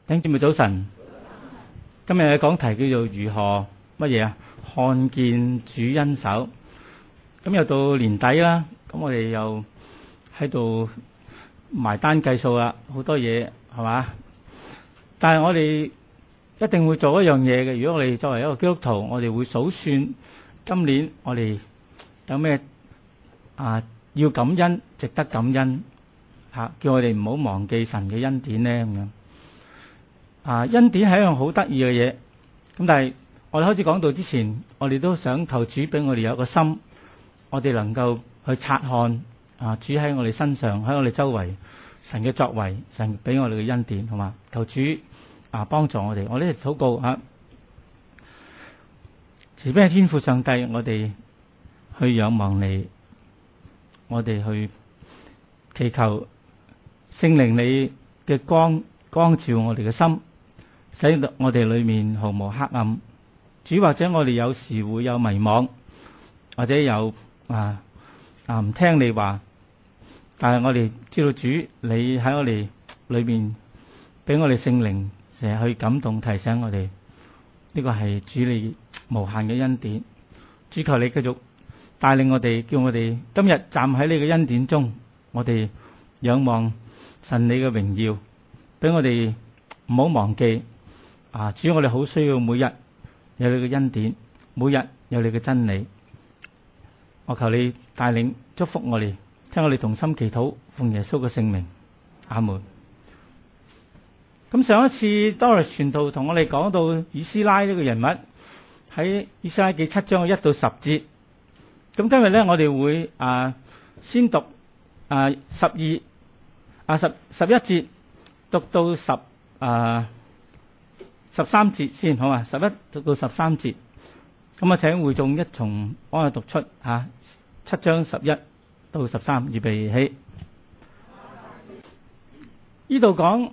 弟兄姊妹早晨，今日嘅講題叫做如何乜嘢啊？看見主恩手。咁又到年底啦，咁我哋又喺度埋單計數啦，好多嘢係嘛？但係我哋一定會做一樣嘢嘅。如果我哋作為一個基督徒，我哋會數算今年我哋有咩要感恩、值得感恩叫我哋唔好忘記神嘅恩典呢。咁樣。恩典係一樣好得意嘅嘢，咁但係我哋開始講道之前，我哋都想求主俾我哋有個心，我哋能夠去察看主喺我哋身上，喺我哋周圍神嘅作為，神俾我哋嘅恩典，好嘛？求主幫助我哋，我呢禱告慈悲嘅天父上帝，我哋去仰望你，我哋去祈求聖靈你嘅光照我哋嘅心，使到我哋裏面毫無黑暗。主，或者我哋有時會有迷惘，或者有唔聽你話，但係我哋知道主你喺我哋裏面俾我哋聖靈成日去感動提醒我哋，呢個係主你無限嘅恩典。主，求你繼續帶領我哋，叫我哋今日站喺你嘅恩典中，我哋仰望神你嘅榮耀，俾我哋唔好忘記主，我哋好需要每日有你嘅恩典，每日有你嘅真理。我求你帶領祝福我哋，聽我哋同心祈禱，奉耶穌嘅聖名，阿門。咁上一次 Doris 傳道同我哋講到以斯拉呢個人物喺以斯拉記7章1到10節。咁今日呢，我哋會先讀11節讀到13節先，好嘛？11讀到13節。咁請會眾一同幫我讀出7章11到13，預備起。呢度講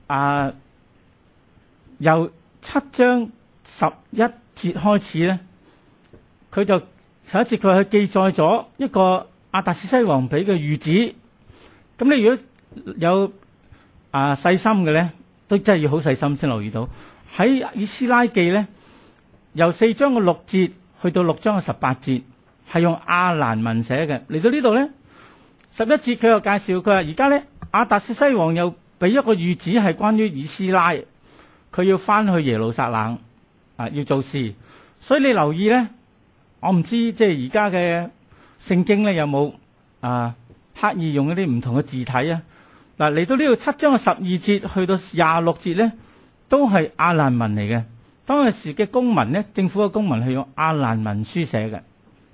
由7章11節開始呢，佢就上一節佢記載咗一個亞達薛西王俾嘅諭旨。咁你如果有細心嘅呢，都真係要好細心先留意到。喺以斯拉記呢，由4章嘅6節去到6章嘅18節，係用亞蘭文寫嘅。嚟到呢度呢，11節佢又介紹，佢話而家呢，亞達薛西王又俾一個諭旨，係關於以斯拉，佢要翻去耶路撒冷要做事。所以你留意呢，我唔知即係而家嘅聖經呢有冇刻意用一啲唔同嘅字體啊。嗱，嚟到呢度7章嘅12節去到26節呢，都係亞蘭文嚟嘅。當時嘅公文呢，政府嘅公文係用亞蘭文書寫嘅。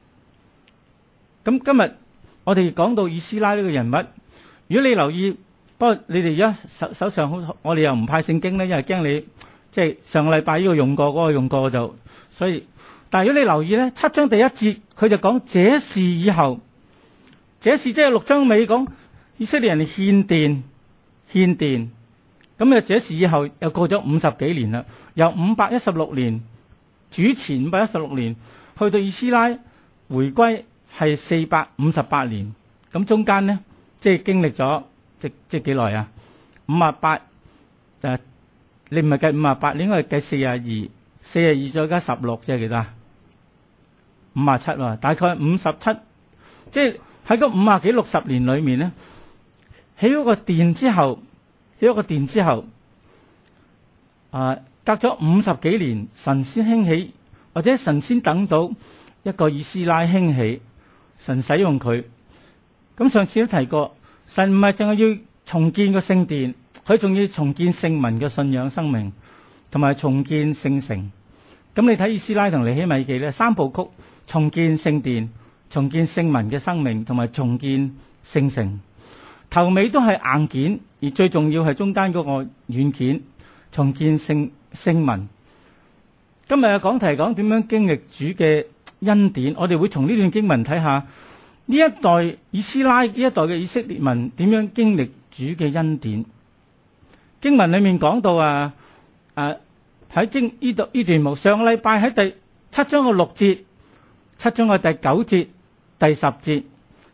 咁今日我哋講到以斯拉呢個人物，如果你留意，不過你哋而家手上好，我哋又唔派聖經呢，因為驚你即係上個禮拜呢個用過，嗰個用過就，所以，但係如果你留意呢，7章第1節佢就講這事以後，這事即係6章尾講以色列人獻殿，咁這事以後又過咗50幾年啦，由516年主前516年去到以斯拉回歸係458年，咁中間呢，即係經歷咗即係幾耐啊？58你唔係計58，你應該係計42再加16，即係幾多啊？57喎，大概57，即係喺嗰50幾60年裏面呢，起咗個殿之後，隔咗50幾年，神先興起，或者神先等到一個以斯拉興起，神使用佢。咁上次都提過，神唔係淨係要重建個聖殿，佢仲要重建聖民嘅信仰生命，同埋重建聖城。咁你睇以斯拉同尼希米記呢3部曲，重建聖殿、重建聖民嘅生命，同埋重建聖城。頭尾都係硬件，而最重要係中間嗰個軟件，重建聖民。今日嘅講題講點樣經歷主嘅恩典，我哋會從呢段經文睇下呢一代以斯拉呢一代嘅以色列民點樣經歷主嘅恩典。經文裏面講到喺呢段目上個禮拜喺第7章嘅6節、7章嘅第9節、第10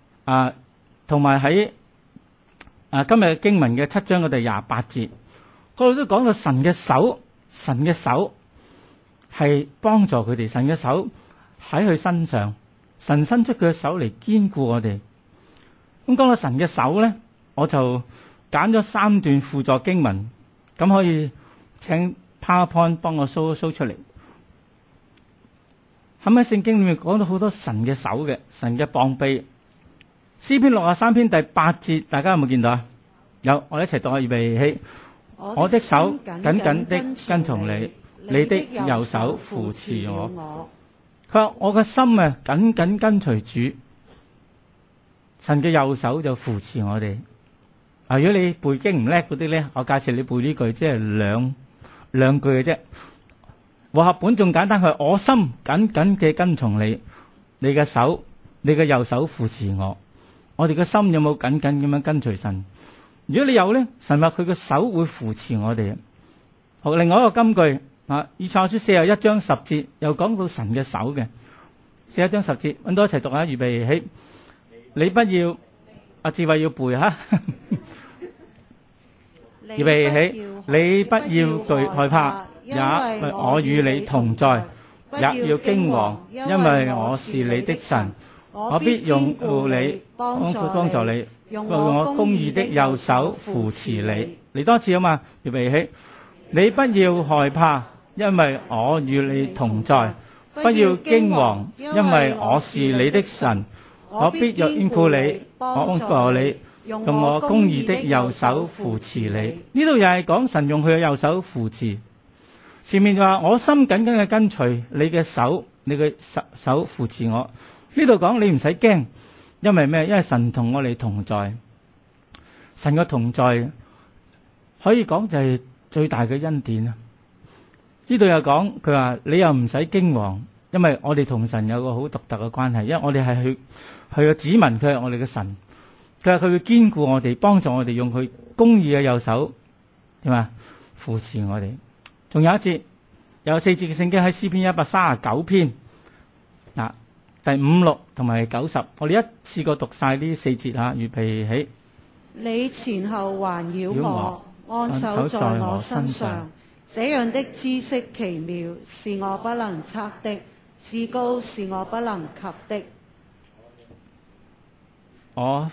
節同埋喺今日經文嘅7章嘅第28節， 嗰度都講到神嘅手係幫助佢哋，神嘅手喺佢身上，神伸出佢嘅手嚟堅固我哋。咁講到神嘅手咧，我就揀咗3段輔助經文，咁可以請 PowerPoint 幫我 show 出嚟。喺聖經裏面講到好多神嘅手嘅，神嘅膀臂。詩篇63篇第8節，大家有冇見到啊？有，我哋一齊讀下，預備起。我的手緊緊的跟從你，你的右手扶持我。佢話我嘅心啊緊緊跟隨主，神嘅右手就扶持我哋。如果你背經唔叻嗰啲咧，我介紹你背呢句，即係兩句嘅啫。和合本仲簡單，佢話我心緊緊嘅跟從你，你嘅手，你嘅右手扶持我。我哋嘅心有冇緊緊咁樣跟隨神？如果你有咧，神話佢嘅手會扶持我哋。好，另外一個金句以賽亞書41章10節又講到神嘅手嘅。41章10節，搵到一齊讀下，預備起。你不要，阿智慧要背吓。預備起，你不要懼害怕，因為我與你同在；也要驚惶，因為我是你的神，我必擁護你，幫助你，用我公義的右手扶持你。嚟多次啊嘛，預備起，你不要害怕，因為我與你同在；不要驚惶，因為我是你的神，我必擁護你，幫助你。用我公義的右手扶持你。呢度又係講神用佢嘅右手扶持。前面就話我心緊緊嘅跟隨你嘅手，你嘅手扶持我。呢度講你唔使驚，因為咩？因為神同我哋同在。神嘅同在可以講就係最大嘅恩典啊！呢度又講佢話你又唔使驚惶，因為我哋同神有個好獨特嘅關係，因為我哋係佢嘅子民，佢係我哋嘅神。佢話佢會堅固我哋，幫助我哋，用佢公義嘅右手點啊扶持我哋。仲有一節，有4節嘅聖經喺詩篇139篇第5、6同埋90，我哋一次過讀晒呢4節吓，預備起。你前後環繞我，按手在我身上，這樣的知識奇妙，是我不能測的，至高是我不能及的。我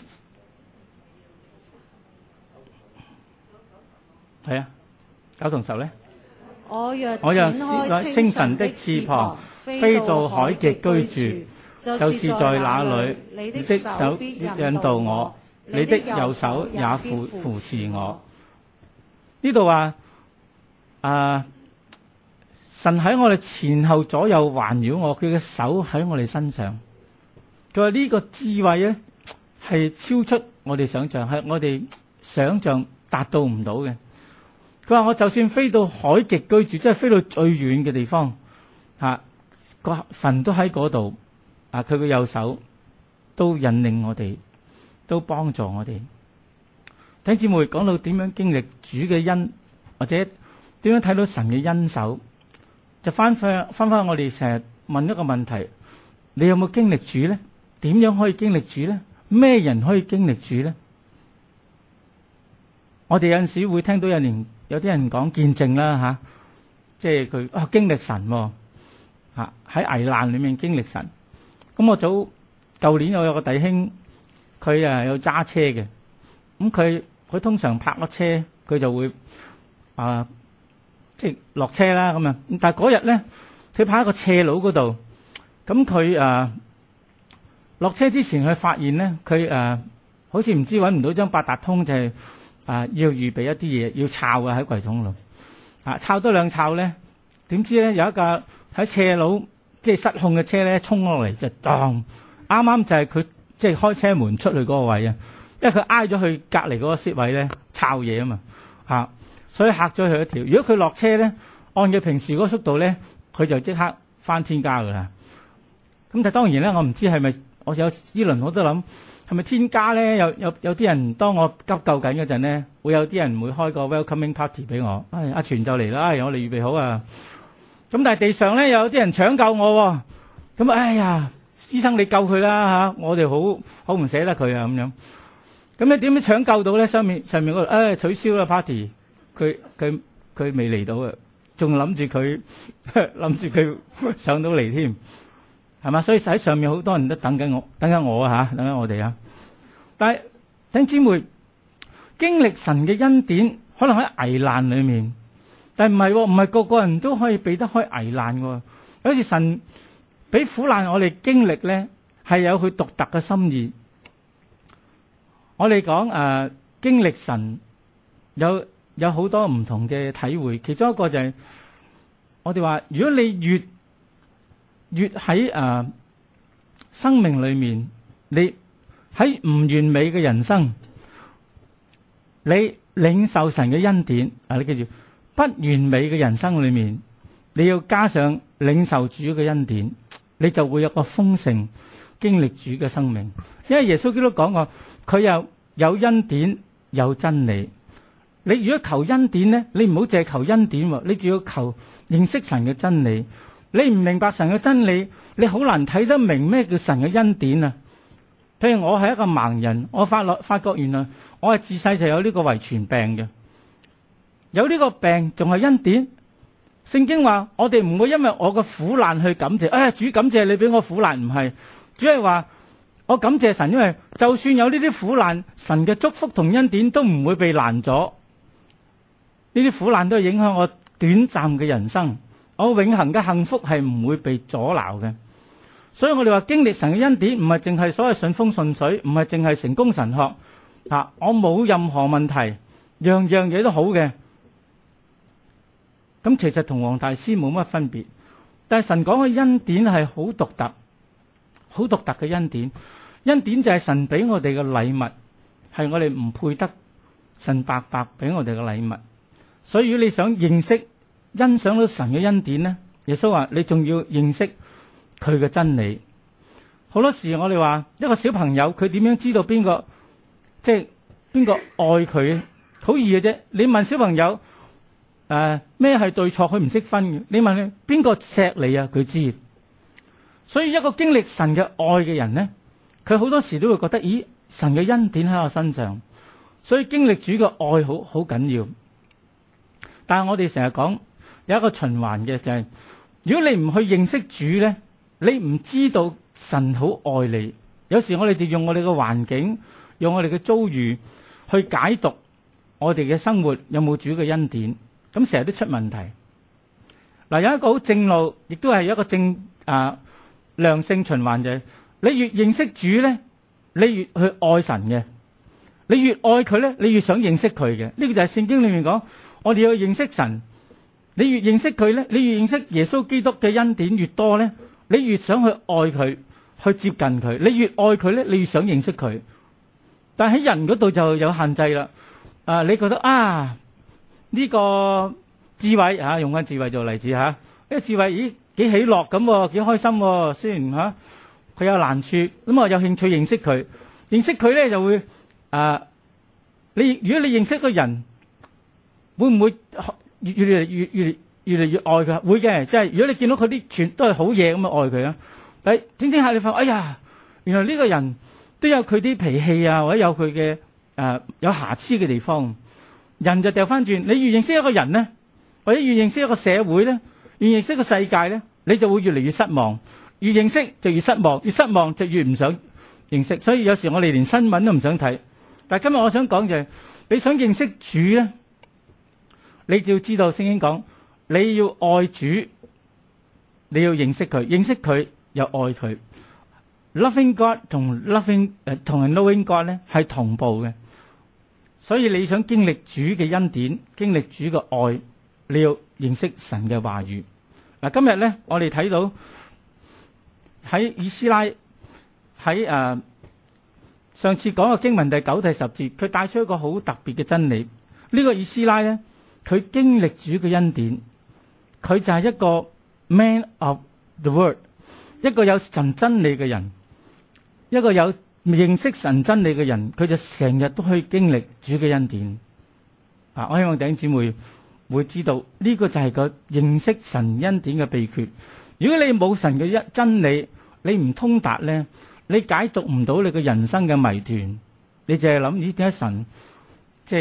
係啊，9同10咧。我若展開清晨的翅膀，飛到海極居住，就是在那裏，你的手必引導我，你的右手也扶持我。呢度話神喺我哋前後左右環繞我，佢嘅手喺我哋身上。佢話呢個智慧咧係超出我哋想象，係我哋想象達到唔到嘅。佢話我就算飛到海極居住，即係飛到最遠嘅地方，個神都喺嗰度，佢嘅右手都引領我哋，都幫助我哋。弟兄姊妹講到點樣經歷主嘅恩，或者點樣睇到神嘅恩手，就翻翻我哋成日問一個問題：你有冇經歷主咧？點樣可以經歷主咧？咩人可以經歷主咧？我哋有陣時會聽到有啲人講見證啦，即係佢經歷神喺危難裏面經歷神。咁我舊年我有個弟兄，佢有揸車嘅，咁佢通常泊咗車，佢就會即係落車啦咁啊。但係嗰日咧，佢泊喺個斜路嗰度，咁佢落車之前，佢發現咧，佢好似唔知搵唔到張八達通，就係要預備一啲嘢要抄喺櫃桶度，抄多兩抄咧，點知咧有一架喺斜路即係失控嘅車咧衝落嚟，就當啱啱就係佢即係開車門出去嗰個位啊，因為佢挨咗去隔籬嗰個攝位咧抄嘢啊嘛，所以嚇咗佢一跳。如果佢落車咧，按佢平時嗰個速度咧，佢就即刻翻天家噶啦。咁但係當然咧，我唔知係咪我有呢輪我都諗。係咪天家咧？有啲人當我急救緊嗰陣咧，會有啲人會開個 welcoming party 俾我。阿全就嚟啦，我哋預備好啊。咁但係地上咧有啲人搶救我，咁哎呀，醫生你救佢啦我哋好唔捨得佢啊咁樣。咁你點樣搶救到咧？上面嗰度取消啦 party， 佢未嚟到啊，仲諗住佢上到嚟添，係嘛？所以喺上面好多人都等緊我，等緊我啊吓，等緊我哋啊。但係弟兄姊妹，經歷神嘅恩典，可能喺危難裏面，但係唔係個個人都可以避得開危難嘅。有時神俾苦難我哋經歷咧，係有佢獨特嘅心意。我哋講經歷神有好多唔同嘅體會，其中一個就係我哋話，如果你越喺生命裏面，你喺唔完美嘅人生，你領受神嘅恩典啊！你記住，不完美嘅人生裏面，你要加上領受主嘅恩典，你就會有個豐盛經歷主嘅生命。因為耶穌基督講過，佢又有恩典有真理。你如果求恩典呢，你唔好淨係求恩典，你仲要求認識神嘅真理。你唔明白神嘅真理，你好難睇得明咩叫神嘅恩典啊！譬如我係一個盲人，我發覺原來我係自細就有呢個遺傳病嘅，有呢個病仲係恩典。聖經話我哋唔會因為我嘅苦難去感謝，主感謝你俾我苦難，唔係，主係話我感謝神，因為就算有呢啲苦難，神嘅祝福同恩典都唔會被攔阻。呢啲苦難都係影響我短暫嘅人生，我永恆嘅幸福係唔會被阻撓嘅。所以我哋話經歷神嘅恩典，唔係淨係所謂順風順水，唔係淨係成功神學。我冇任何問題，樣樣嘢都好嘅。咁其實同黃大師冇乜分別，但係神講嘅恩典係好獨特，好獨特嘅恩典。恩典就係神俾我哋嘅禮物，係我哋唔配得，神白白俾我哋嘅禮物。所以如果你想認識、欣賞到神嘅恩典呢，耶穌話你仲要認識佢嘅真理。好多時我哋話一個小朋友佢點樣知道邊個愛佢？好易嘅啫。你問小朋友咩係對錯，佢唔識分嘅。你問佢邊個錫你啊，佢知。所以一個經歷神嘅愛嘅人呢，佢好多時都會覺得，咦，神嘅恩典喺我身上。所以經歷主嘅愛好緊要。但係我哋成日講有一個循環嘅，就係如果你唔去認識主呢，你唔知道神好愛你。有時我哋就用我哋嘅環境，用我哋嘅遭遇去解讀我哋嘅生活有冇主嘅恩典，咁成日都出問題。嗱，有一個好正路，亦都係一個良性循環，就係你越認識主呢，你越去愛神嘅，你越愛佢呢，你越想認識佢嘅。呢個就係聖經裏面講，我哋要認識神。你越認識佢呢，你越認識耶穌基督嘅恩典越多呢，你越想去愛佢，去接近佢。你越愛佢呢，你越想認識佢。但喺人嗰度就有限制啦。你覺得呢個智慧用翻智慧做例子呢個智慧咦幾喜樂咁，幾開心。雖然佢有難處，咁我有興趣認識佢。認識佢呢就會如果你認識個人，會唔會越嚟越愛佢？會嘅，即係如果你見到佢啲全都係好嘢咁愛佢啊。但係整整下你發覺，哎呀，原來呢個人都有佢啲脾氣或者有佢嘅有瑕疵嘅地方。人就掉翻轉，你越認識一個人呢，或者越認識一個社會呢，越認識個世界呢，你就會越嚟越失望。越認識就越失望，越失望就越唔想認識。所以有時我哋連新聞都唔想睇。但係今日我想講就係，你想認識主呢，你就要知道聖經講，你要愛主，你要認識佢，認識佢又愛佢。Loving God 同 knowing God 呢係同步嘅。所以你想經歷主嘅恩典，經歷主嘅愛，你要認識神嘅話語。嗱，今日呢，我哋睇到喺以斯拉喺上次講嘅經文第9、第10節，佢帶出一個好特別嘅真理。呢個以斯拉呢，佢經歷主嘅恩典，佢就係一個 man of the word， 一個有神真理嘅人，一個有認識神真理嘅人，佢就成日都去經歷主嘅恩典。我希望弟兄姊妹會知道呢個就係個認識神恩典嘅秘訣。如果你冇神嘅真理，你唔通達呢，你解讀唔到你嘅人生嘅謎團。你淨係諗咦，點解神即係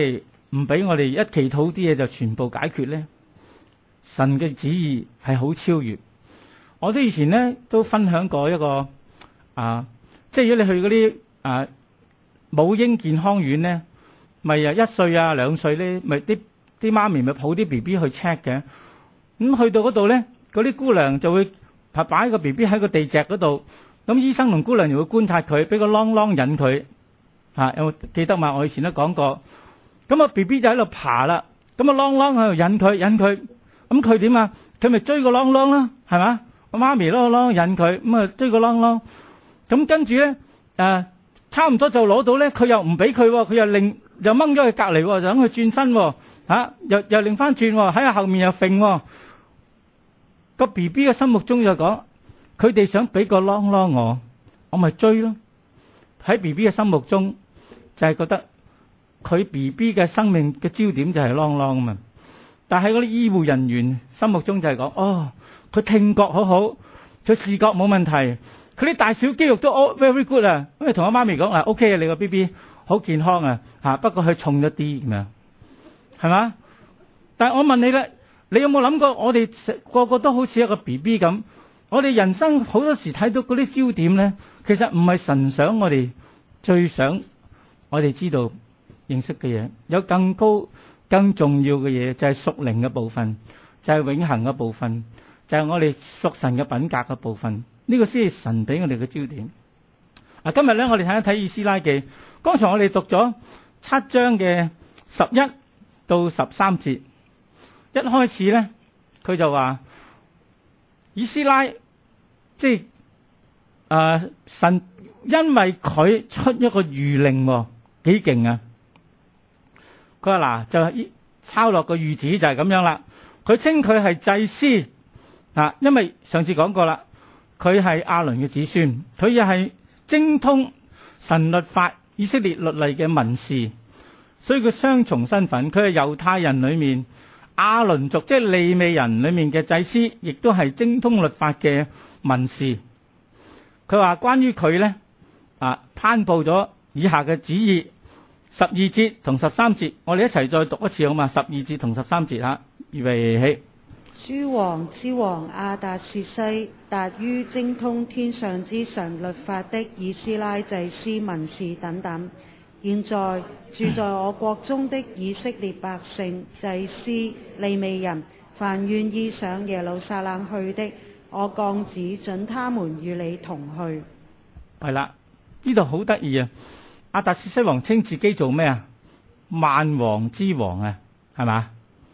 唔俾我哋一祈禱啲嘢就全部解決呢？神嘅旨意係好超越。我都以前呢都分享過一個即係如果你去嗰啲母嬰健康院呢，咪1歲啊2歲呢，咪啲媽咪咪抱啲 B B 去 check 嘅。咁去到嗰度呢，嗰啲姑娘就會擺個 B B 喺個地脊嗰度，咁醫生同姑娘又會觀察佢，俾個啷啷引佢。有冇記得嘛？我以前都講過。咁啊 B B 就喺度爬啦，咁啊啷啷喺度引佢，咁佢點啊？佢咪追個啷啷啦，係嘛？個媽咪啷啷引佢，咁啊追個啷啷。咁跟住咧差唔多就攞到咧，佢又唔俾佢，佢又掹咗去隔離，就等佢轉身，又擰翻轉喺下後面又揈。個 B B 嘅心目中就講，佢哋想俾個啷啷我咪追咯。喺 B B 嘅心目中就係覺得佢 B B 嘅生命嘅焦點就係啷啷啊嘛。但係嗰啲醫護人員心目中就係講，佢聽覺好好，佢視覺冇問題，佢啲大小肌肉都 very good 啊。咁你同我媽咪講OK 啊，你個 B B 好健康啊，不過佢重咗啲咁樣，係嘛？但係我問你啦，你有冇諗過我哋個個都好似一個 B B 咁？我哋人生好多時睇到嗰啲焦點咧，其實唔係神想我哋最想我哋知道認識嘅嘢，有更高更重要嘅嘢，就係屬靈嘅部分，就係永恆嘅部分，就係我哋屬神嘅品格嘅部分。呢個先係神俾我哋嘅焦點。今日咧我哋睇一睇以斯拉記。剛才我哋讀咗7章嘅11到13節，一開始咧佢就話以斯拉即係神因為佢出一個諭令，幾勁啊！佢話就抄落個諭旨就係咁樣啦。佢稱佢係祭司因為上次講過啦，佢係亞倫嘅子孫，佢又係精通神律法以色列律例嘅文士，所以佢雙重身份。佢係猶太人裏面亞倫族，即係利未人裏面嘅祭司，亦都係精通律法嘅文士。佢話關於佢呢，頒布咗以下嘅旨意，12節同13節，我哋一齊再讀一次好嘛？12節同13節預備起。 諸王之王亞達薛西達於精通天上之神律法的以斯拉祭司文士等等，現在住在我國中的以色列百姓祭司利未人，凡願意上耶路撒冷去的，我降旨准他們與你同去。 係啦，呢度好得意啊！亞達薛西王稱自己做咩啊？萬王之王啊，係嘛？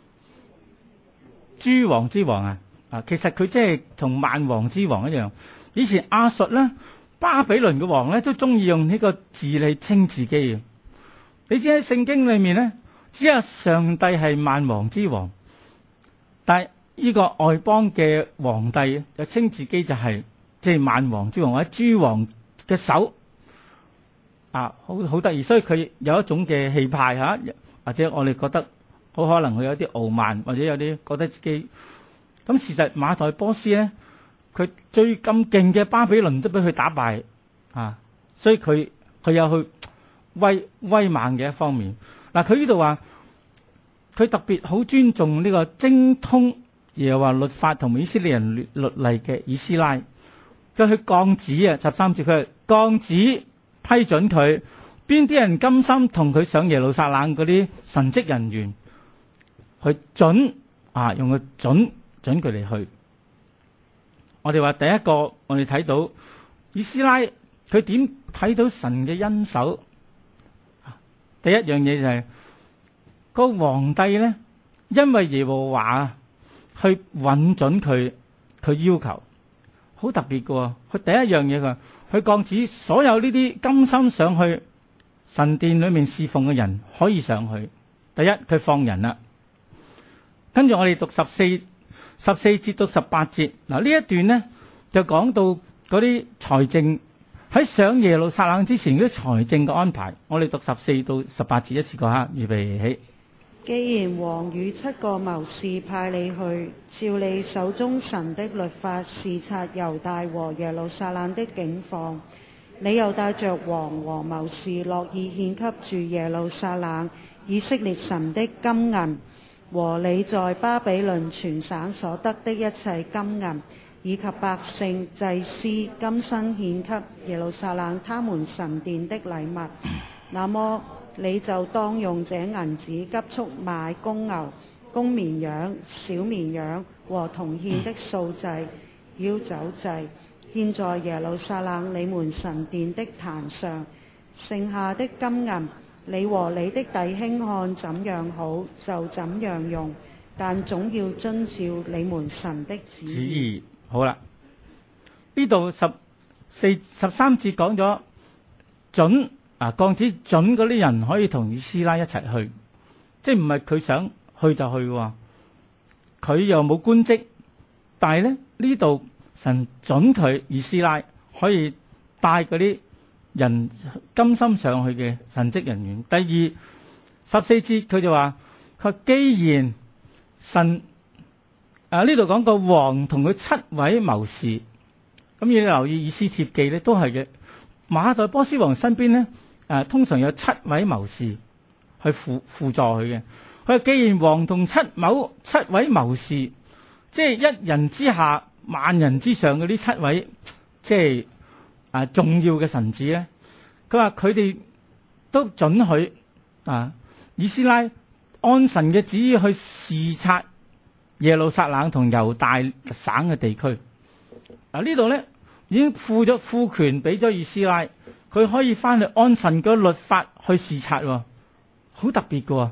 諸王之王其實佢即係同萬王之王一樣。以前亞述咧、巴比倫嘅王咧都中意用呢個字嚟稱自己嘅。你知喺聖經裏面咧，只有上帝係萬王之王，但係呢個外邦嘅皇帝就稱自己就係即係萬王之王或者諸王嘅首好得意。所以佢有一種嘅氣派或者我哋覺得好可能佢有啲傲慢，或者有啲覺得自己咁。事實馬代波斯咧，佢最咁勁嘅巴比倫都俾佢打敗所以佢有去威猛嘅一方面。佢呢度話佢特別好尊重呢個精通耶和華律法同以色列人律例嘅以斯拉，就去降旨13節，佢降旨批准佢邊啲人甘心同佢上耶路撒冷嗰啲神職人員去用個准佢哋去。我哋話第一個，我哋睇到以斯拉佢點睇到神嘅恩手。第一樣嘢就係個皇帝咧，因為耶和華去允准佢要求，好特別嘅。佢第一樣嘢佢降旨所有呢啲甘心上去神殿裏面侍奉嘅人可以上去。第一，佢放人啦。跟住我哋讀14節到18節，呢一段呢就講到嗰啲財政喺上耶路撒冷之前嗰啲財政嘅安排。我哋讀14到18節一次過預備起。 既然王與7個謀士派你去，照你手中神的律法視察猶大和耶路撒冷的境況，你又帶着王和謀士樂意獻給住耶路撒冷以色列神的金銀和你在巴比倫全省所得的一切金銀，以及百姓祭司今生獻給耶路撒冷他們神殿的禮物，那麼你就當用這銀子急速買公牛、公綿羊、小綿羊和同獻的素祭、澆酒祭，獻在耶路撒冷你們神殿的壇上。剩下的金銀，你和你的弟兄看怎樣好就怎樣用，但總要遵照你們神的旨意。 好啦，呢度14、13節講咗准降旨准嗰啲人可以同以斯拉一齊去，即係唔係佢想去就去喎，佢又冇官職，但係咧呢度神准佢以斯拉可以帶嗰啲人甘心上去嘅神職人員。第二14節佢就話，佢既然神呢度講個王同佢7位謀士，咁你留意以斯帖記咧都係嘅，馬代波斯王身邊咧通常有7位謀士去輔助佢嘅。佢話既然王同7位謀士，即係一人之下萬人之上嘅呢7位，即係重要嘅臣子咧，佢話佢哋都准許以斯拉按神嘅旨意去視察耶路撒冷同猶大省嘅地區。呢度咧已經賦權俾咗以斯拉，佢可以翻去按神嘅律法去視察，好特別嘅。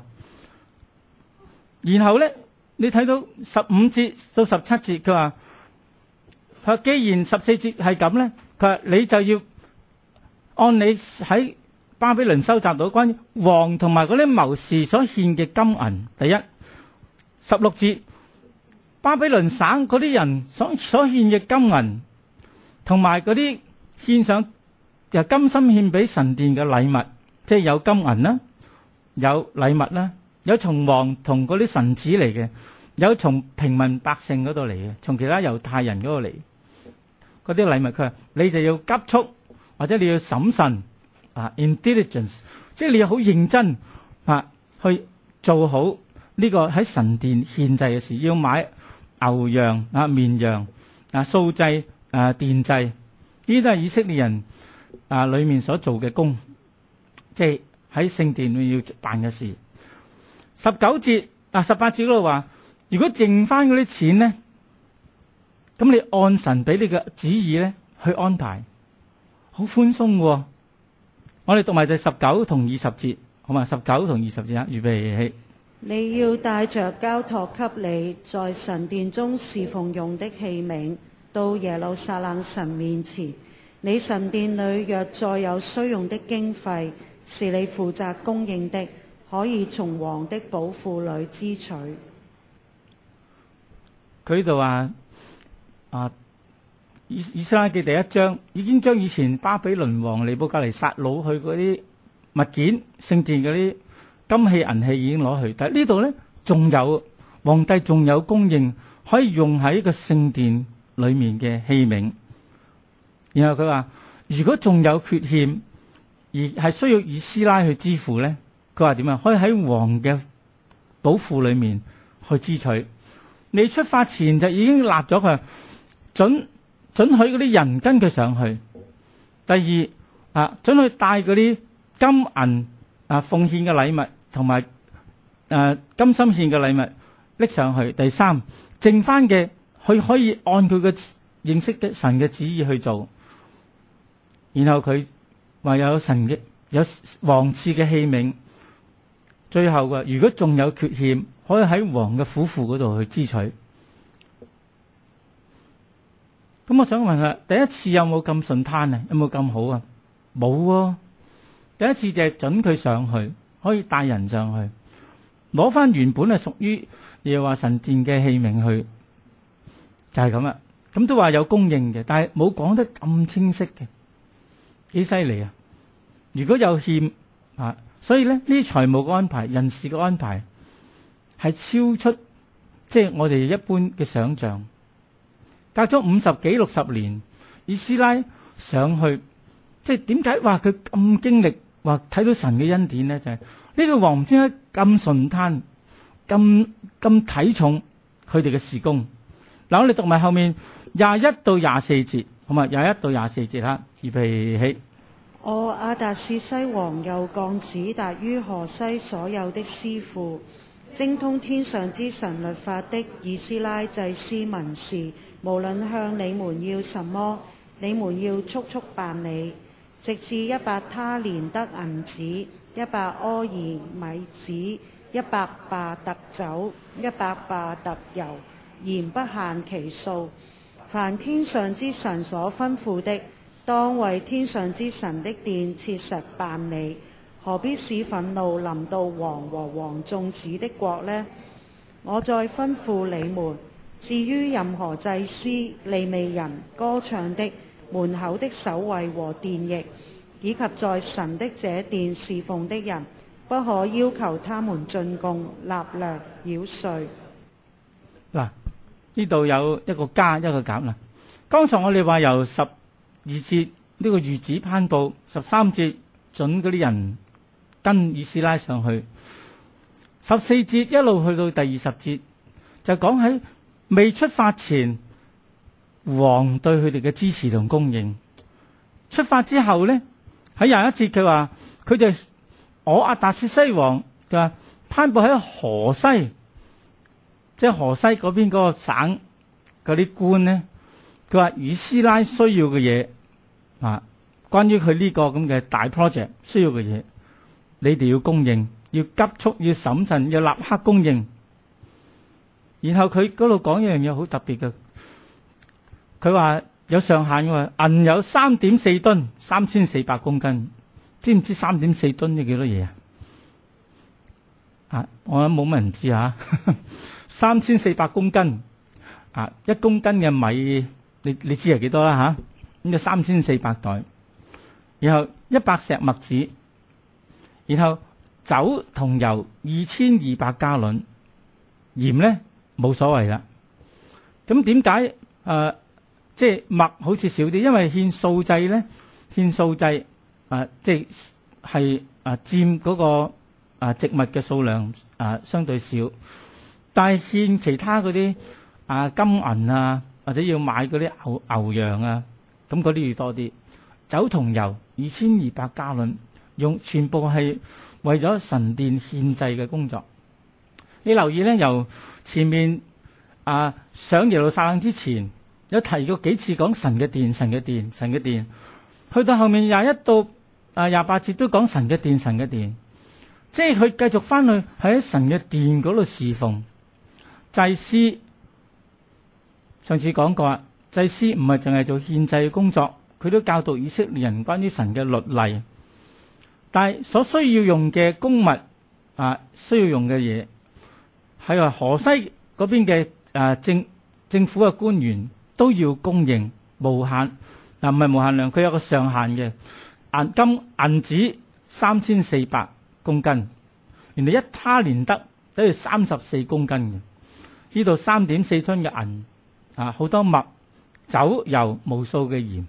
然後咧，你睇到15節到17節，佢話既然14節係咁咧，佢話你就要按你喺巴比倫收集到關於王同埋嗰啲謀士所獻嘅金銀。第一16節，巴比倫省嗰啲人所獻嘅金銀，同埋嗰啲獻上又甘心獻俾神殿嘅禮物，即係有金銀啦，有禮物啦，有從王同嗰啲臣子嚟嘅，有從平民百姓嗰度嚟嘅，從其他猶太人嗰度嚟嗰啲禮物。佢話你就要急速，或者你要審慎in diligence， 即係你要好認真去做好呢個喺神殿獻祭嘅事，要買牛羊綿羊素祭奠祭，呢啲都係以色列人裏面所做嘅工，即係喺聖殿裏要辦嘅事。18節嗰度話，如果剩翻嗰啲錢呢，咁你按神俾你嘅旨意咧去安排，好寬鬆喎。我哋讀埋第19同20節，好嘛？19同20節預備起。 你要帶着交託給你在神殿中侍奉用的器皿，到耶路撒冷神面前。你神殿裏若再有需用的經費，是你負責供應的，可以從王的寶庫裏支取。 佢度話以斯拉記第1章已經將以前巴比倫王尼布甲尼撒擄去嗰啲物件，聖殿嗰啲金器銀器已經攞去，但係呢度咧仲有皇帝仲有供應可以用喺個聖殿裏面嘅器皿。然後佢話如果仲有缺欠而係需要以斯拉去支付咧，佢話點啊？可以喺王嘅寶庫裏面去支取。你出發前就已經立咗佢，准許嗰啲人跟佢上去。第二准許帶嗰啲金銀奉獻嘅禮物同埋甘心獻嘅禮物拎上去。第三，剩翻嘅佢可以按佢嘅認識嘅神嘅旨意去做。然後佢話有神嘅有王賜嘅器皿。最後如果仲有缺欠，可以喺王嘅府庫嗰度去支取。咁我想問下，第一次有冇咁順攤有冇咁好冇第一次就係准佢上去，可以帶人上去，攞翻原本係屬於耶和華神殿嘅器皿去，就係咁啦。咁都話有供應嘅，但係冇講得咁清晰嘅，幾犀利啊！如果有欠所以咧呢啲財務嘅安排、人事嘅安排係超出即係我哋一般嘅想象。隔咗50幾60年，以斯拉上去，即係點解話佢咁經歷，話睇到神嘅恩典咧？就係呢個王唔知點解咁順攤，咁睇重佢哋嘅事工。嗱，我哋讀埋後面21到24節，好嘛？21到24節啦，預備起。 我亞達薛西王又降旨達於河西所有的師傅，精通天上之神律法的以斯拉祭司文士，無論向你們要什麼，你們要速速辦理，直至100他連得銀子，100柯爾米子，100罷特酒，100罷特油，鹽不限其數。凡天上之神所吩咐的，當為天上之神的殿切實辦理，何必使憤怒臨到王和王眾子的國呢？我再吩咐你們，至於任何祭司、利未人、歌唱的、門口的守衛和殿役，以及在神的這殿侍奉的人，不可要求他們進貢、納糧、繳稅。 嗱，呢度有一個加一個減啦。剛才我哋話由12節呢個諭旨頒布，13節准嗰啲人跟以斯拉上去，14節一路去到第20節，就講喺未出發前，王對佢哋嘅支持同供應。出發之後呢，喺21節佢話佢哋我亞達薛西王就話頒布喺河西，即係河西嗰邊嗰個省嗰啲官呢，佢話以斯拉需要嘅嘢啊，關於佢呢個咁嘅大 project 需要嘅嘢，你哋要供應，要急速，要審慎，要立刻供應。然後佢嗰度講一樣嘢好特別嘅，佢話有上限嘅，銀有3.4噸，3400公斤，知唔知3.4噸係幾多嘢啊？我諗冇乜人知啊，3400公斤啊，1公斤嘅米，你知係幾多啦吓？咁就3400袋，然後100石麥子，然後酒同油2200加侖，鹽咧冇所謂啦。咁點解即係麥好似少啲？因為獻素祭咧，獻素祭即係佔嗰個植物嘅數量相對少，但係獻其他嗰啲金銀啊，或者要買嗰啲牛羊啊，咁嗰啲要多啲。酒同油2200加侖，用全部係為咗神殿獻祭嘅工作。你留意咧，由前面上耶路撒冷之前，有提過幾次講神嘅殿、神嘅殿、神嘅殿，去到後面21到28節都講神嘅殿、神嘅殿，即係佢繼續翻去喺神嘅殿嗰度侍奉。祭司上次講過，祭司唔係淨係做獻祭嘅工作，佢都教導以色列人關於神嘅律例。但係所需要用嘅公物需要用嘅嘢，係話河西嗰邊嘅政府嘅官員都要供應無限，唔係無限量，佢有個上限嘅銀子3400公斤，原來1他連得等於34公斤嘅。呢度3.4噸嘅銀好多麥、酒、油、無數嘅鹽。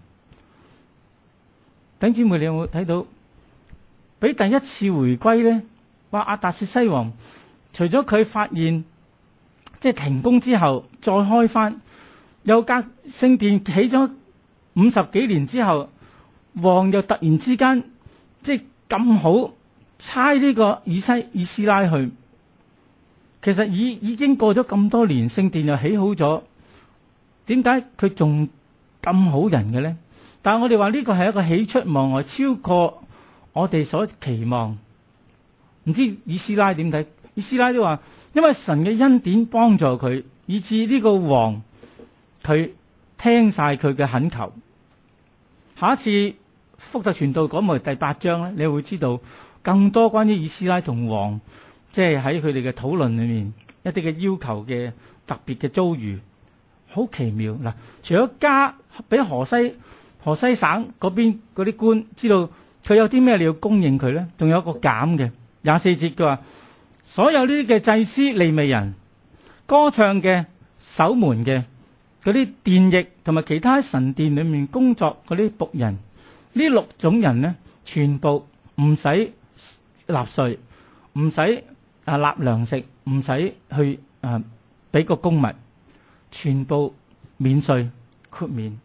弟兄姊妹，你有冇睇到？俾第一次回歸呢，話亞達薛西王除咗佢發現即係停工之後再開翻，又隔聖殿起咗50幾年之後，王又突然之間即係咁好差呢個以斯拉去。其實已經過咗咁多年，聖殿又起好咗，點解佢仲咁好人嘅呢？但係我哋話呢個係一個喜出望外，超過我哋所期望。唔知以斯拉點睇？以斯拉都話，因為神嘅恩典幫助佢，以致呢個王佢聽晒佢嘅懇求。下一次福特傳道講埋第8章咧，你會知道更多關於以斯拉同王，即係喺佢哋嘅討論裏面一啲嘅要求嘅特別嘅遭遇，好奇妙嗱。除咗加俾河西省嗰邊嗰啲官知道佢有啲咩你要供應佢咧，仲有一個減嘅24節，佢話所有呢啲嘅祭司、利未人、歌唱嘅、守門嘅嗰啲殿役同埋其他神殿裏面工作嗰啲僕人，呢6種人呢，全部唔使納稅，唔使納糧食，唔使去俾個公物，全部免稅豁免。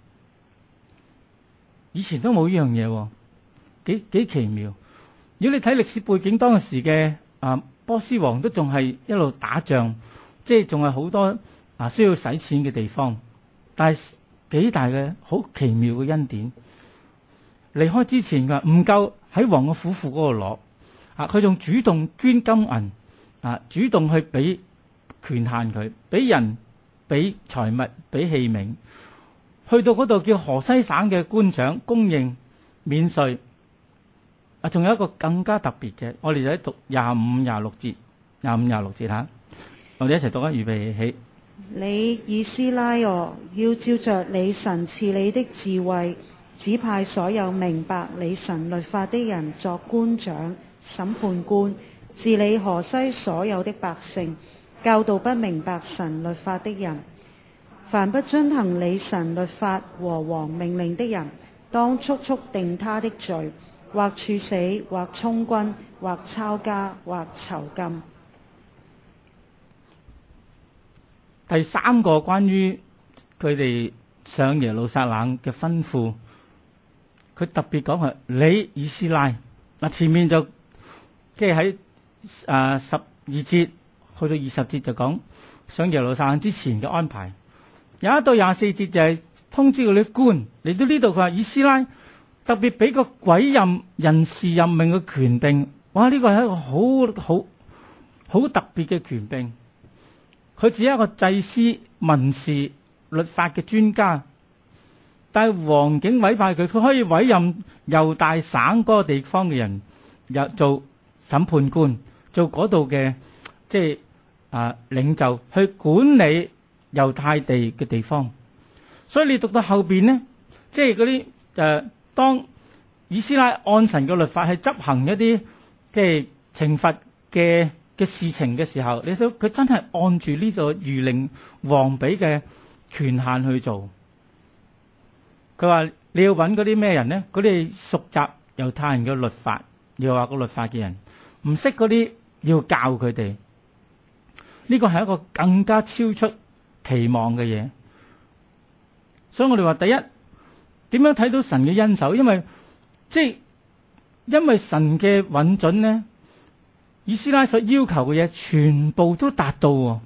以前都冇呢樣嘢，幾奇妙。如果你睇歷史背景，當時嘅波斯王都仲係一路打仗，即係仲係好多需要使錢嘅地方，但係幾大嘅好奇妙嘅恩典。離開之前嘅唔夠喺王嘅府庫嗰度攞，佢仲主動捐金銀，主動去俾權限佢，俾人，俾財物，俾器皿，去到嗰度叫河西省嘅官長供應免稅。仲有一個更加特別嘅，我哋就喺讀25、26節吓，我哋一齊讀啊！預備起。 你以斯拉要照着你神賜你的智慧，指派所有明白你神律法的人作官長、審判官，治理河西所有的百姓，教導不明白神律法的人。凡不遵行你神律法和王命令的人，當速速定他的罪，或處死，或充軍，或抄家，或囚禁。 第三個關於佢哋上耶路撒冷嘅吩咐，佢特別講係你以斯拉。前面就即係喺12節去到20節就講上耶路撒冷之前嘅安排。有一到24節就係通知嗰啲官嚟到呢度，佢話以斯拉特別俾個委任人事任命嘅權柄。哇！呢個係一個好特別嘅權柄。佢只係一個祭司、文士、律法嘅專家，但係王竟委派佢，佢可以委任猶大省嗰個地方嘅人做審判官，做嗰度嘅即係領袖，去管理猶太地嘅地方。所以你讀到後邊呢，即係嗰啲當以斯拉按神嘅律法去執行一啲即係懲罰嘅事情嘅時候，你睇佢真係按住呢個諭令王俾嘅權限去做。佢話你要揾嗰啲咩人呢？嗰啲熟習猶太人嘅律法，又話個律法嘅人，唔識嗰啲要教佢哋。呢個係一個更加超出期望嘅嘢。所以我哋話第一，點樣睇到神嘅恩手？因為神嘅允准呢，以斯拉所要求嘅嘢全部都達到。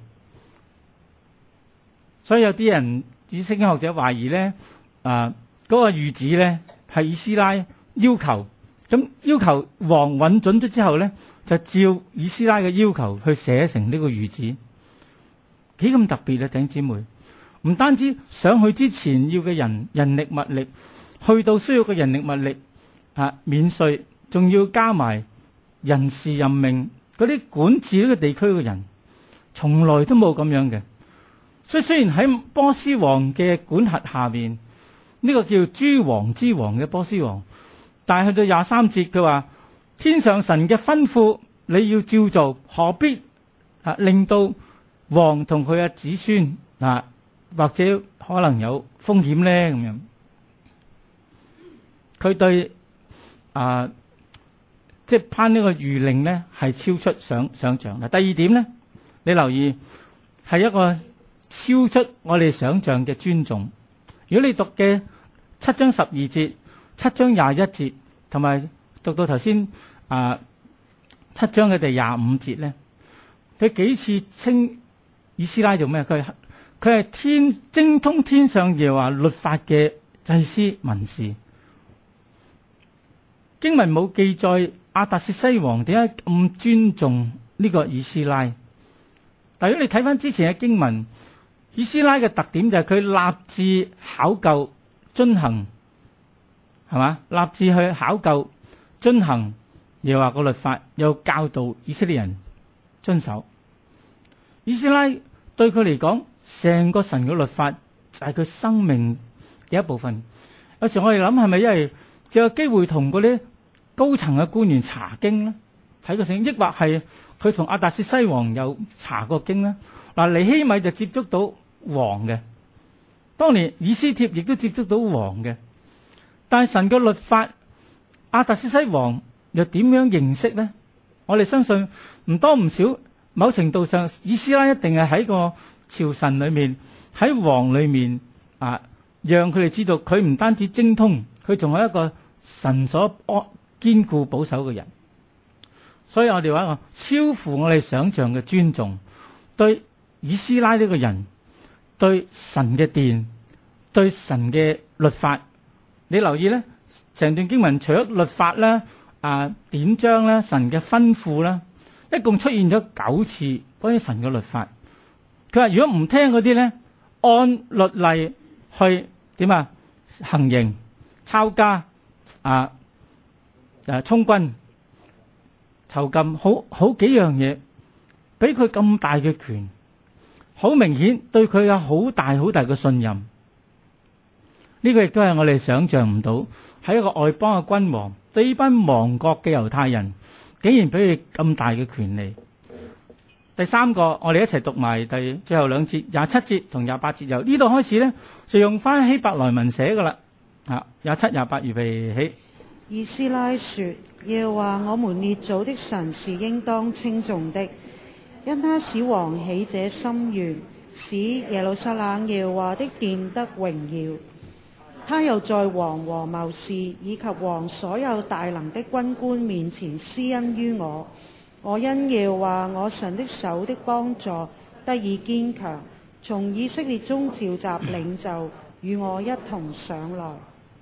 所以有啲人聖經學者懷疑呢，嗰個諭旨呢係以斯拉要求，咁要求王允准咗之後呢，就照以斯拉嘅要求去寫成呢個諭旨。幾咁特別啊，弟兄姊妹！唔單止上去之前要嘅人力物力，去到需要嘅人力物力免稅，仲要加埋人事任命嗰啲管治呢個地區嘅人，從來都冇咁樣嘅。所以雖然喺波斯王嘅管轄下面，呢個叫諸王之王嘅波斯王，但係去到23節佢話，天上神嘅吩咐你要照做，何必令到王同佢嘅子孫或者可能有風險呢？咁樣，佢對即係頒呢個諭令呢係超出想象。第二點呢，你留意係一個超出我哋想象嘅尊重。如果你讀嘅7章12節、7章21節，同埋讀到頭先7章嘅第25節呢，佢幾次稱以斯拉做咩？佢係精通天上耶和華律法嘅祭司文士。經文冇記載亞達薛西王點解咁尊重呢個以斯拉，但如果你睇翻之前嘅經文，以斯拉嘅特點就係佢立志考究遵行，係嘛？立志去考究遵行耶和華個律法，又教導以色列人遵守。以斯拉對佢嚟講，成個神嘅律法就係佢生命嘅一部分。有時我哋諗係咪因為就有機會同嗰啲高層嘅官員查經咧，睇個聖經，抑或係佢同亞達薛西王有查過經咧？尼希米就接觸到王嘅，當年以斯帖亦都接觸到王嘅，但係神嘅律法，亞達薛西王又點樣認識咧？ 我哋相信唔多唔少，某程度上以斯拉一定係喺個朝臣裏面，喺王裏面啊，讓佢哋知道佢唔單止精通，佢仲係一個神所堅固保守嘅人。所以我哋話超乎我哋想象嘅尊重，對以斯拉呢個人，對神嘅殿，對神嘅律法。你留意呢，成段經文除咗律法啦、典章啦、神嘅吩咐啦，一共出現咗9次關於神嘅律法。佢話如果唔聽嗰啲呢，按律例去點啊行刑、抄家、充軍、囚禁，好幾樣嘢，俾佢咁大嘅權，好明顯對佢有好大好大嘅信任。呢個亦都係我哋想象唔到，喺一個外邦嘅君王對呢班亡國嘅猶太人，竟然俾佢咁大嘅權利。第三個，我哋一齊讀埋最後2節27節同28節，由呢度開始呢，就用翻希伯來文寫噶啦。27、28預備起。 以斯拉說：耶和華我們列祖的神是應當稱頌的，因他使王起這心願，使耶路撒冷耶和華的殿得榮耀。他又在王和謀士以及王所有大能的軍官面前施恩於我。我因耶和華我神的手的幫助得以堅強，從以色列中召集領袖與我一同上來。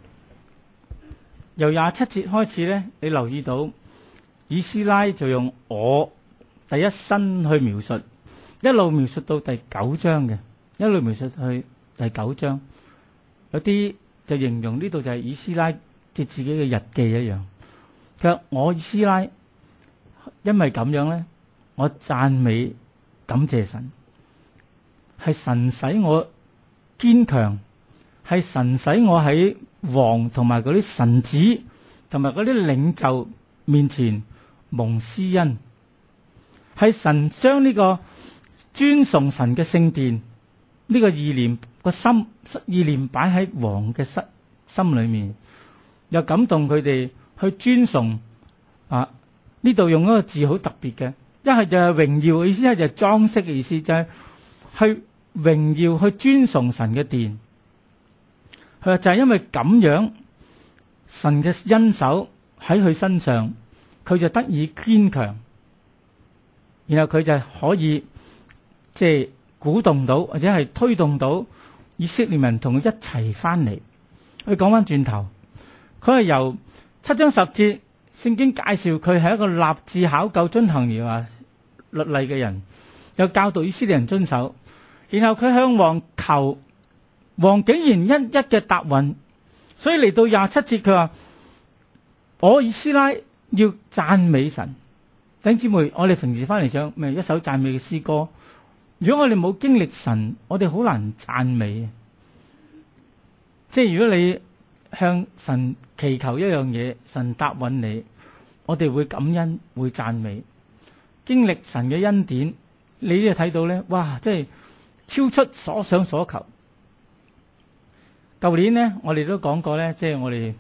由27節開始呢，你留意到以斯拉就用我第一身去描述，一路描述到第9章嘅，一路描述去第9章。有啲就形容呢度就係以斯拉即自己嘅日記一樣。其實我以斯拉因為咁樣呢，我讚美感謝神，係神使我堅強，係神使我喺王同埋嗰啲臣子同埋嗰啲領袖面前蒙施恩，係神將呢個尊崇神嘅聖殿呢個意念擺喺王嘅心裏面，又感動佢哋去尊崇。呢度用一個字好特別嘅，一係就係榮耀嘅意思，一係就係裝飾嘅意思，就係去榮耀去尊崇神嘅殿。佢話就係因為咁樣，神嘅恩手喺佢身上，佢就得以堅強，然後佢就可以即係鼓動到或者係推動到以色列人同佢一齊翻嚟。佢講翻轉頭，佢係由7章10節聖經介紹佢係一個立志考究遵行耶和華律例嘅人，又教導以色列人遵守。然後佢向王求，王竟然一一嘅答允。所以嚟到27節，佢話我以斯拉要讚美神。弟兄姊妹，我哋平時翻嚟唱咪一首讚美嘅詩歌。如果我哋冇經歷神，我哋好難讚美。即係如果你向神祈求一樣嘢，神答允你，我哋會感恩，會讚美。經歷神嘅恩典，你就睇到呢，哇！即係超出所想所求。舊年呢，我哋都講過呢，即係我哋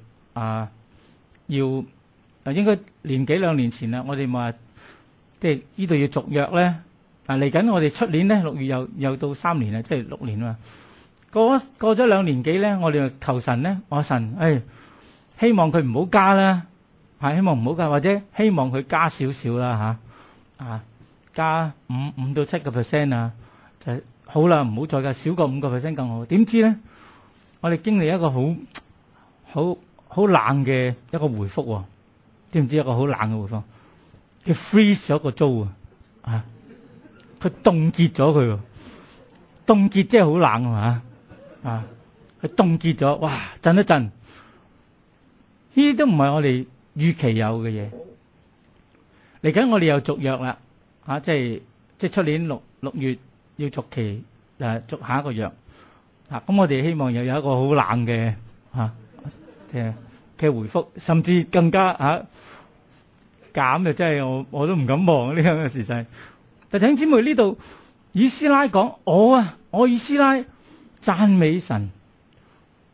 應該年幾2年前啦，我哋話即係呢度要續約呢。嚟緊我哋出年呢，6月又到3年啦，即係6年嘛。過咗2年幾呢，我哋就求神呢，我神，希望佢唔好加啦，希望唔好加，或者希望佢加少少啦加5到7% 啊，就好啦，唔好再加，少過5% 更好。點知呢，我哋經歷一個好冷嘅一個回覆，知唔知一個好冷嘅回覆？佢 freeze 咗個租佢凍結咗佢，凍結即係好冷佢凍結咗，哇！震一震，呢啲都唔係我哋預期有嘅嘢。嚟緊我哋又續約啦，即係出年6月要續期，續下一個約。咁我哋希望又有一個好冷嘅嘅回覆，甚至更加減就真係我都唔敢望呢樣嘅事實。但弟兄姊妹，呢度以斯拉講我以斯拉讚美神，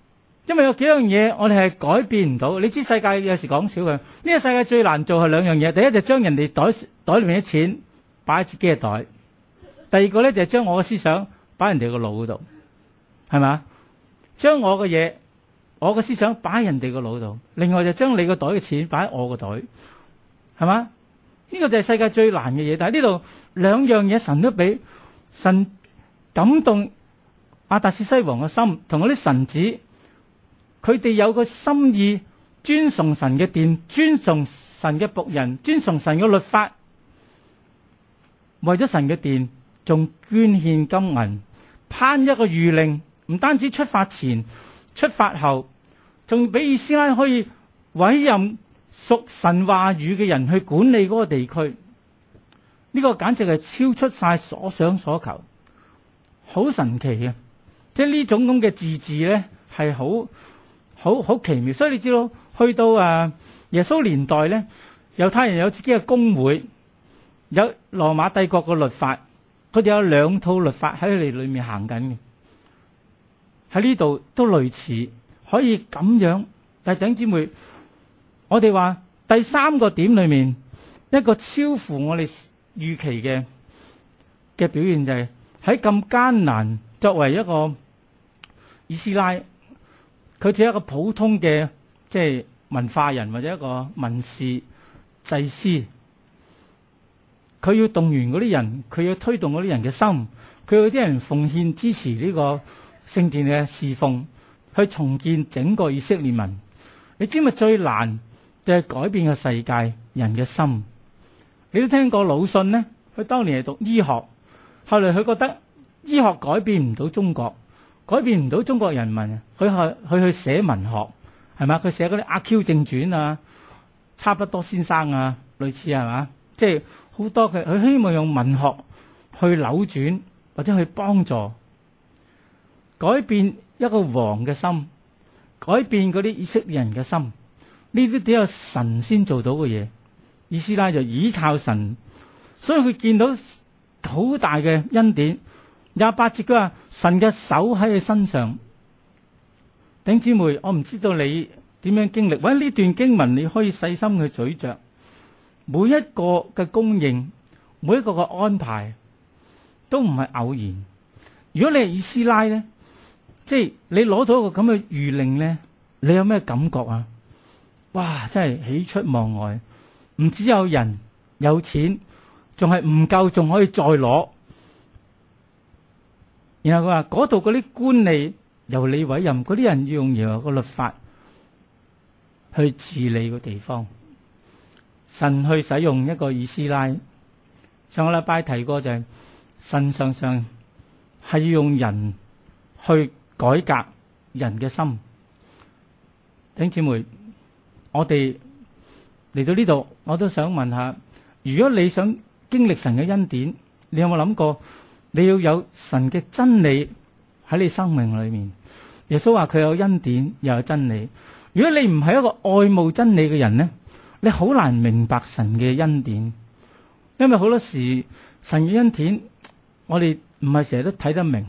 因為有幾樣嘢我哋係改變唔到。你知世界有時講少嘅，呢個世界最難做係兩樣嘢。第一就將人哋袋裏面啲錢擺喺自己嘅袋，第二個咧就係將我嘅思想擺喺人哋個腦嗰度，係咪？將我嘅嘢、我嘅思想擺喺人哋個腦度，另外就將你個袋嘅錢擺喺我個袋，係嘛？呢個就係世界最難嘅嘢。但係呢度兩樣嘢神都俾，神感動亞達薛西王嘅心，同嗰啲臣子，佢哋有個心意尊崇神嘅殿，尊崇神嘅僕人，尊崇神嘅律法，為咗神嘅殿仲捐獻金銀，頒一個諭令，唔單止出發前、出發後，仲俾以斯拉可以委任屬神話語嘅人去管理嗰個地區。呢個簡直係超出晒所想所求，好神奇嘅。即係呢種咁嘅自治咧，係好奇妙。所以你知道，去到耶穌年代咧，猶太人有自己嘅公會，有羅馬帝國嘅律法，佢哋有兩套律法喺佢哋裏面行緊嘅。喺呢度都類似，可以咁樣。但係弟兄姊妹，我哋話第三個點裏面一個超乎我哋預期嘅表現，就係喺咁艱難，作為一個以斯拉，佢似一個普通嘅即係文化人或者一個文士祭司，佢要動員嗰啲人，佢要推動嗰啲人嘅心，佢要啲人奉獻支持呢個聖殿嘅侍奉，去重建整個以色列民。你知咪最難就係改變個世界人嘅心。你都聽過魯迅呢，佢當年係讀醫學，後來佢覺得醫學改變唔到中國，改變唔到中國人民，佢去寫文學，係嘛？佢寫嗰啲阿 Q 正傳啊，差不多先生啊，類似係嘛？即係好多佢希望用文學去扭轉或者去幫助改變一個王嘅心，改變嗰啲以色列人嘅心。呢啲只有神先做到嘅嘢。以斯拉就倚靠神，所以佢見到好大嘅恩典。28節佢話神嘅手喺佢身上。弟兄姊妹，我唔知道你點樣經歷，或者呢段經文你可以細心去咀嚼，每一個嘅供應，每一個嘅安排都唔係偶然。如果你係以斯拉咧，即係你攞到一個咁嘅諭令咧，你有咩感覺啊？哇！真係喜出望外。唔只有人有錢，仲係唔夠，仲可以再攞。然後佢話嗰度嗰啲官吏由你委任，嗰啲人要用耶和華個律法去治理個地方。神去使用一個以斯拉，上個禮拜提過就係神常常係要用人去改革人嘅心。弟兄姊妹，我哋嚟到呢度，我都想問下，如果你想經歷神嘅恩典，你有冇諗過你要有神嘅真理喺你生命裏面？耶穌話佢有恩典又有真理。如果你唔係一個愛慕真理嘅人呢，你好難明白神嘅恩典。因為好多時神嘅恩典我哋唔係成日都睇得明。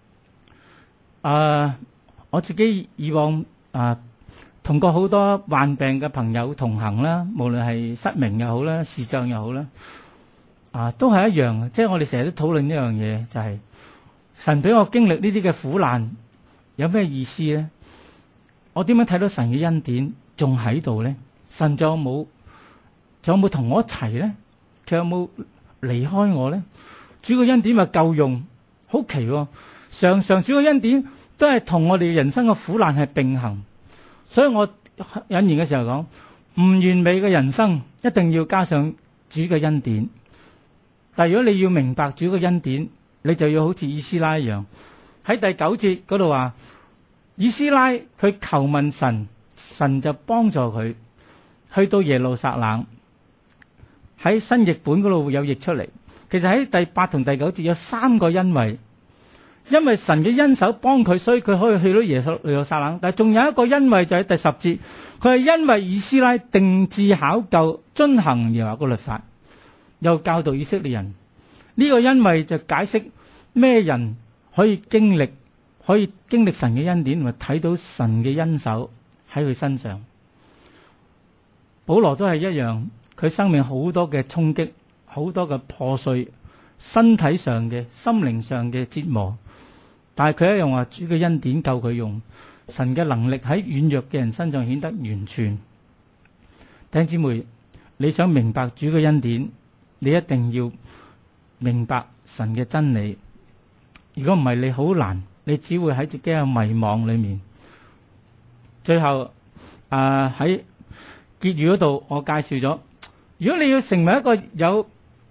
我自己以往同過好多患病嘅朋友同行啦，無論係失明又好啦，視障又好啦，都係一樣。即係我哋成日都討論呢樣嘢，就係神俾我經歷呢啲嘅苦難，有咩意思呢？我點樣睇到神嘅恩典仲喺度呢？神仲有冇同我一齊呢？佢有冇離開我呢？主嘅恩典咪夠用？好奇喎！常常主嘅恩典都係同我哋人生嘅苦難係並行。所以我引言嘅時候講，唔完美嘅人生一定要加上主嘅恩典。但係如果你要明白主嘅恩典，你就要好似以斯拉一樣，喺第9節嗰度話，以斯拉佢求問神，神就幫助佢去到耶路撒冷。喺新譯本嗰度會有譯出嚟。其實喺第8同第9節有3個因為。因為神嘅恩手幫佢，所以佢可以去到耶路撒冷。但係仲有一個因為就喺第10節，佢係因為以斯拉定志考究遵行耶和華個律法，又教導以色列人。呢個因為就解釋咩人可以經歷可以經歷神嘅恩典，同埋睇到神嘅恩手喺佢身上。保羅都係一樣，佢生命好多嘅衝擊，好多嘅破碎，身體上嘅、心靈上嘅折磨，但係佢一樣話主嘅恩典夠佢用，神嘅能力喺軟弱嘅人身上顯得完全。弟兄姊妹，你想明白主嘅恩典，你一定要明白神嘅真理。如果唔係，你好難，你只會喺自己嘅迷惘裏面。最後喺結語嗰度，我介紹咗，如果你要成為一個有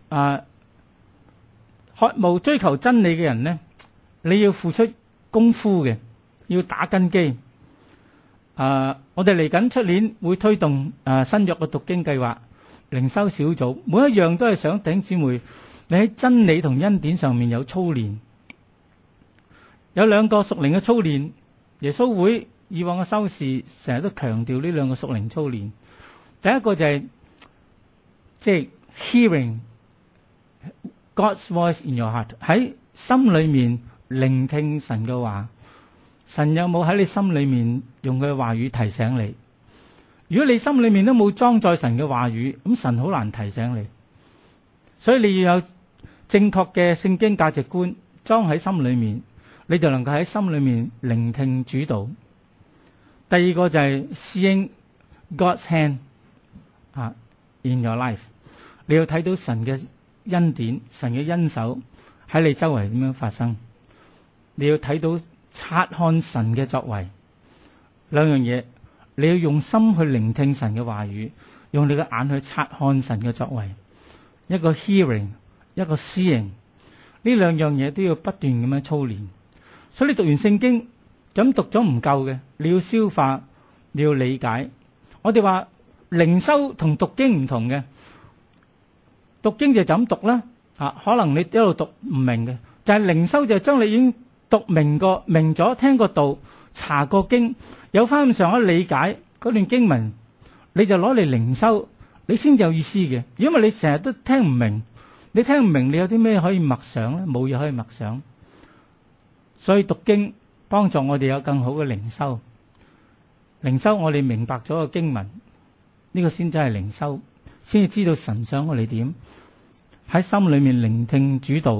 渴慕追求真理嘅人呢，你要付出功夫嘅，要打根基。我哋嚟緊出年會推動新約嘅讀經計劃、靈修小組，每一樣都係想弟兄姊妹你喺真理同恩典上面有操練。有兩個屬靈嘅操練，耶穌會以往嘅修士成日都強調呢兩個屬靈操練。第一個就係即係 hearing God's voice in your heart， 喺心裏面聆聽神嘅話。神有冇喺你心裏面用佢嘅話語提醒你？如果你心裏面都冇裝載神嘅話語，咁神好難提醒你。所以你要有正確嘅聖經價值觀裝喺心裏面，你就能夠喺心裏面聆聽主導。第二個就係 seeing God's hand in your life， 你要睇到神嘅恩典、神嘅恩手喺你周圍點樣發生。你要睇到察看神嘅作為。兩樣嘢，你要用心去聆聽神嘅話語，用你嘅眼去察看神嘅作為。一個 hearing， 一個 seeing， 呢兩樣嘢都要不斷咁樣操練。所以你讀完聖經咁讀咗唔夠嘅，你要消化，你要理解。我哋話靈修同讀經唔同嘅，讀經就咁讀啦，可能你一路讀唔明嘅，就係靈修就係將你已經讀明咗，聽過道，查過經，有翻咁上下理解嗰段經文，你就攞嚟靈修，你先有意思嘅。因為你成日都聽唔明，你聽唔明，你有啲咩可以默想咧？冇嘢可以默想。所以讀經幫助我哋有更好嘅靈修。靈修我哋明白咗個經文，呢個先真係靈修，先至知道神想我哋點喺心裏面聆聽主導，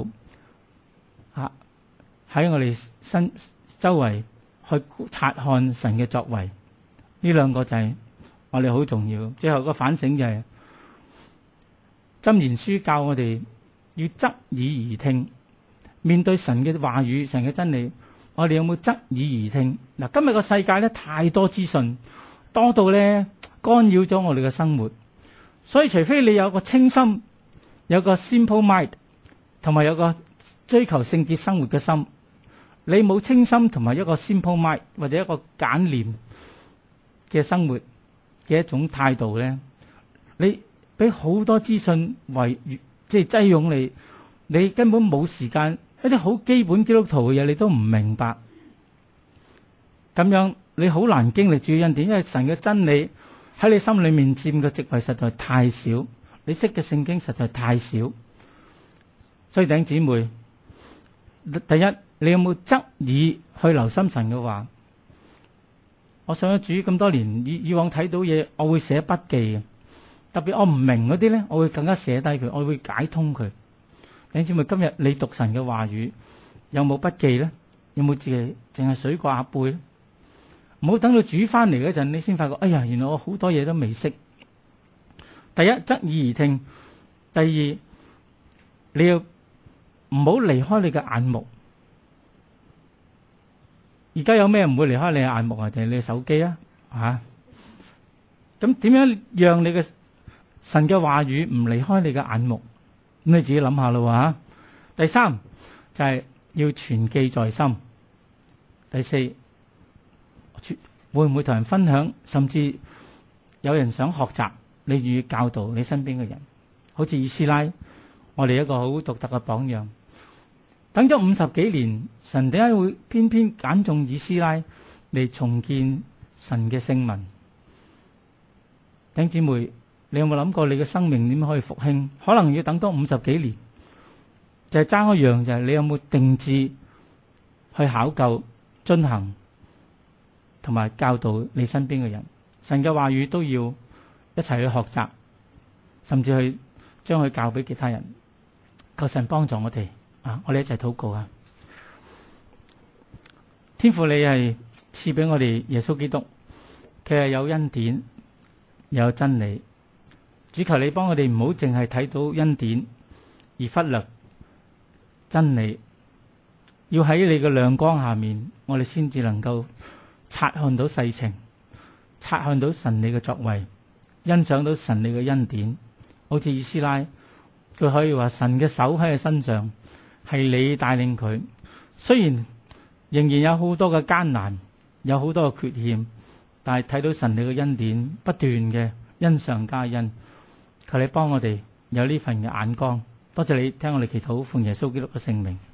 喺我哋身周圍去察看神嘅作為。呢兩個就係我哋好重要。最後個反省就係箴言書教我哋要側耳而聽，面對神嘅話語、神嘅真理，我哋有冇側耳而聽？嗱，今日個世界咧太多資訊，多到咧干擾咗我哋嘅生活。所以除非你有個清心，有個 simple mind， 同埋有個追求聖潔生活嘅心，你冇清心同埋一個 simple mind 或者一個簡練嘅生活嘅一種態度咧，你俾好多資訊即係擠擁你，你根本冇時間，一啲好基本基督徒嘅嘢你都唔明白，咁樣你好難經歷主恩典，因為神嘅真理喺你心裏面佔嘅席位實在太少，你識嘅聖經實在太少。所以弟兄姊妹，第一，你有冇側耳去留心神嘅話？我上咗主咁多年，以往睇到嘢，我會寫筆記嘅。特別我唔明嗰啲咧，我會更加寫低佢，我會解通佢。弟兄姊妹，今日你讀神嘅話語，有冇筆記咧？有冇自己淨係水過鴨背咧？唔好等到主翻嚟嗰陣，你先發覺，哎呀，原來我好多嘢都未識。第一，側耳而聽；第二，你要唔好離開你嘅眼目。而家有咩唔會離開你嘅眼目啊？定係你嘅手機啊？咁點樣讓你嘅神嘅話語唔離開你嘅眼目？咁你自己諗下咯。第三就係要存記在心。第四，會唔會同人分享？甚至有人想學習，你願意教導你身邊嘅人？好似以斯拉，我哋一個好獨特嘅榜樣。等咗50幾年，神點解會偏偏揀中以斯拉嚟重建神嘅聖民？弟兄姊妹，你有冇諗過你嘅生命點樣可以復興？可能要等多50幾年，就係爭一樣，就係你有冇定志去考究遵行同埋教導你身邊嘅人。神嘅話語都要一齊去學習，甚至去將佢教俾其他人。求神幫助我哋啊！我哋一齊禱告啊！天父，你係賜俾我哋耶穌基督，佢係有恩典，又有真理。主，求你幫我哋唔好淨係睇到恩典而忽略真理，要喺你嘅亮光下面，我哋先至能夠察看到世情，察看到神你嘅作為，欣賞到神你嘅恩典。好似以斯拉，佢可以話神嘅手喺佢身上，係你帶領佢。雖然仍然有好多嘅艱難，有好多嘅缺陷，但係睇到神你嘅恩典不斷嘅恩上加恩。求你幫我哋有呢份嘅眼光。多謝你聽我哋祈禱，奉耶穌基督嘅聖名。